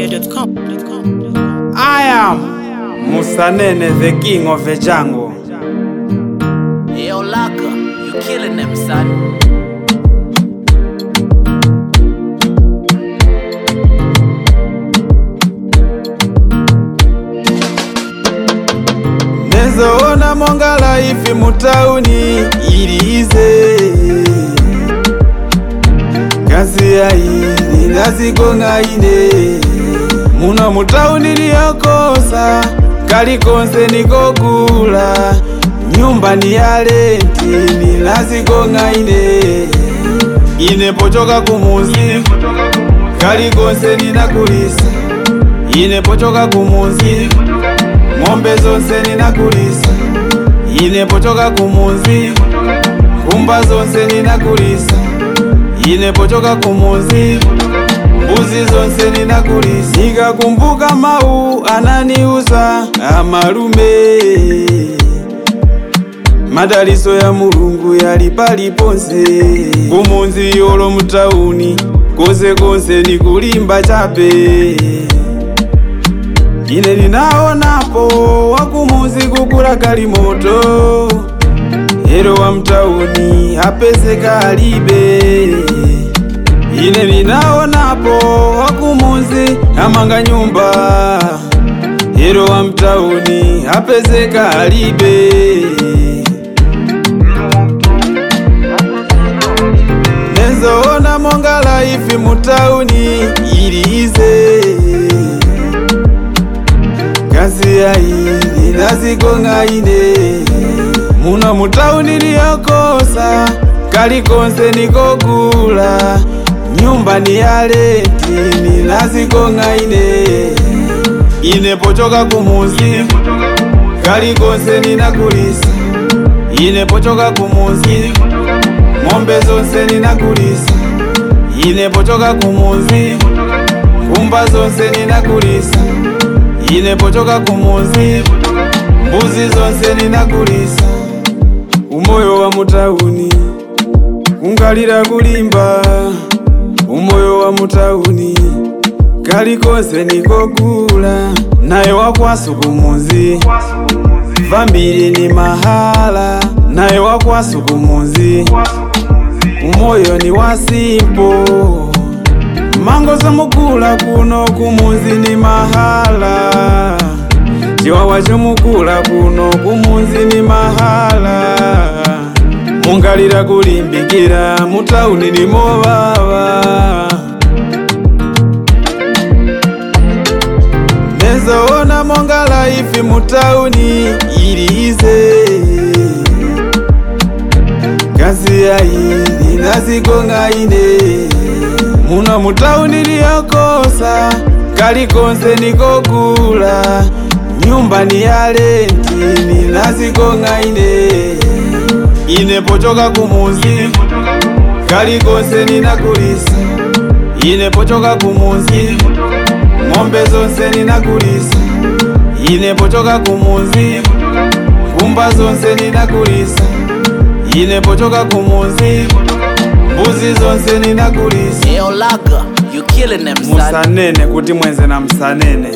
ZambianPhoneGambia.com. I am Musanene, the king of the jungle. Yo, Laka, you killing them, son. Nezoona monga life mutauni ilize kasi yaini nazigonga ine muna mutauni liyokosa kalikonse nikogula nyumba ni ya renti ni nazigonga ine pochoka kumuzi kalikonse ninakulisa ine pochoka kumuzi ng'ombe zonse ninakulisa ine pochoka kumuzi kumba zonse ninakulisa ine pochoka kumuzi mbuzi zonse ninakulisa nikakumbuka mau ananiuza amalume madaliso ya Mulungu yali paliponse kumunzi yolo mutauni konse konse nikulimba chape ine ninaonapo wakumuzi kukula kalimoto ero wa mtauni apeseka alibe ine ninaonapo wakumuzi amanga nyumba ero wa mtauni apeseka alibe nezoona monga life mutauni ilize kasi yaini nazigonga ine muna mutauni liyokosa kalikonse nikogula nyumba ni ya renti ni nazigonga ine pochoka kumuzi kalikonse ninakulisa ine pochoka kumuzi ng'ombe zonse ninakulisa ine pochoka kumuzi kumba zonse ninakulisa ine pochoka kumuzi mbuzi zonse ninakulisa umoyo wa mutauni kungalira kulimba umoyo wa mutauni kalikonse nikogula naye wakwasu kumuzi vambiri ni mahala naye wakwasu kumuzi umoyo ni wasimpo mango za mukula kuno kumuzi ni mahala chiwawa chomukula kuno kumuzi ni mahala mungalira kulimbikira mutauni ni mobaba nezoona monga life mutauni ilize kasi yaini nazigonga muna mutauni liyokosa kalikonse nikogula nyumba ni ya renti ni nazigonga ine pochoka kumuzi kalikonse ninakulisa ine pochoka kumuzi ng'ombe zonse ninakulisa ine pochoka kumuzi kumba zonse ninakulisa ine pochoka kumuzi mbuzi zonse ninakulisa. Yo, Laka, you killing them, son. Musanene kuti mwenze na Musanene.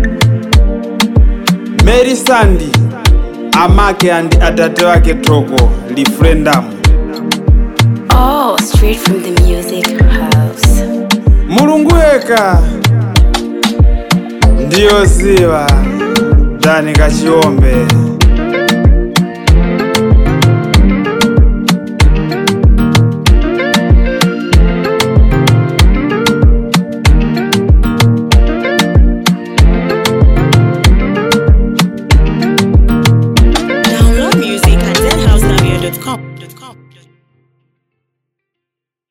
Mary Sandy amake andi atate wake Toko Lifrendam. Oh, straight from the music house. Mulungu eka ndiyo ziwa Dani Kachiombe.